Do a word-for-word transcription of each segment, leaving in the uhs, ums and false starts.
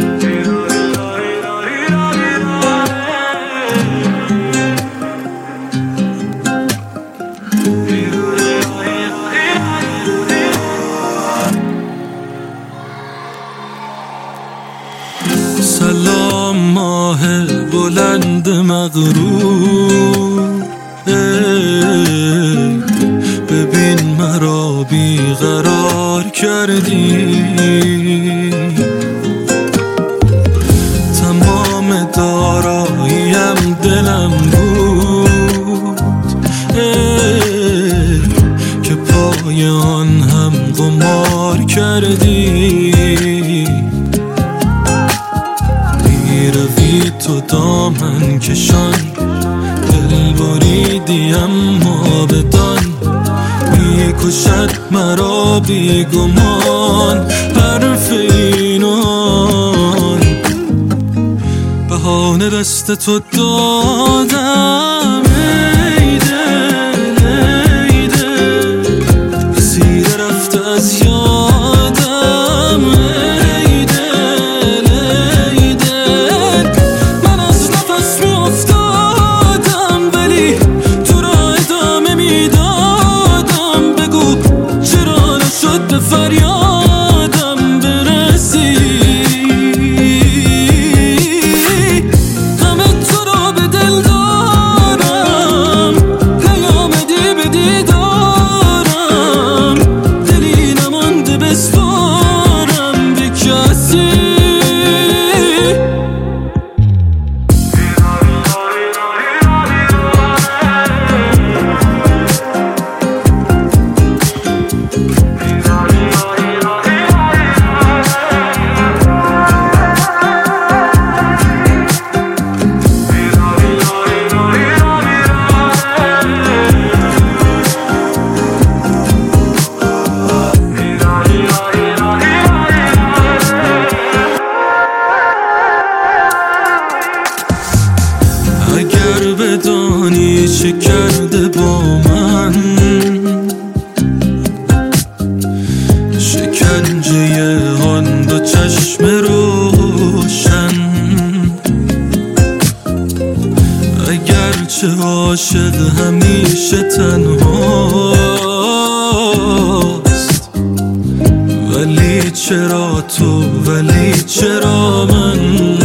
سلام ماه بلند مغرور، ببین مرا بیقرار کردی. تمام داراییم دلم بود که پای آن هم قمار کردی. روی تو دامن کشان، دل بریدی اما بدان، میکشد مرا بیگمان حرف اینان. بهانه دست تو دادم ای دل ای دل، اسیر رفته از یادم ای دل ای دل. من از نفس می افتادم ولی تو را ادامه می دادم. بگو چرا نشد به فریادم برسی. غم تو را به دل دارم، نیامدی به دیدارم، دلی نمانده بسپارم به کسی. اگر بدانی چه کرده با من، شکنجه آن دو چشم روشن. اگرچه عاشق همیشه تنهاست، ولی چرا تو ولی چرا من.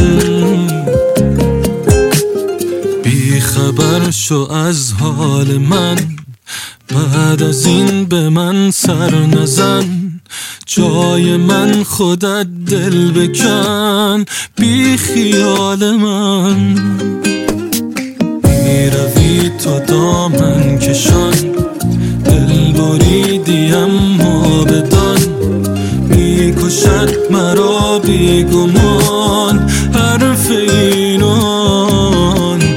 خبر شو از حال من، بعد از این به من سر نزن. جای من خودت دل بکن بی خیال من. میروی تو دامن کشان، دل بریدی اما بدان، میکشد مرا بیگمان حرف اینان.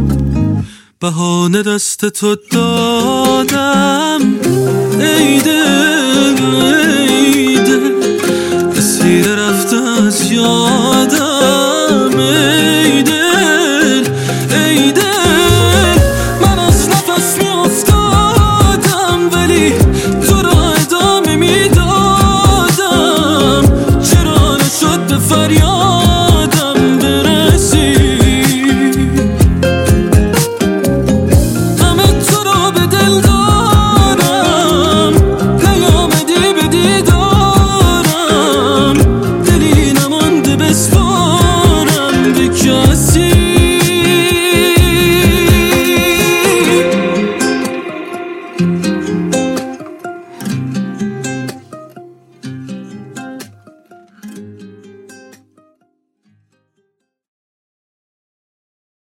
بهانه دست تو دادم ای دل ای دل، اسیر رفته از یادم ای دل ای دل. من از نفس می افتادم ولی تو را ادامه می دادم. چرا نشد به فریادم برسی. Just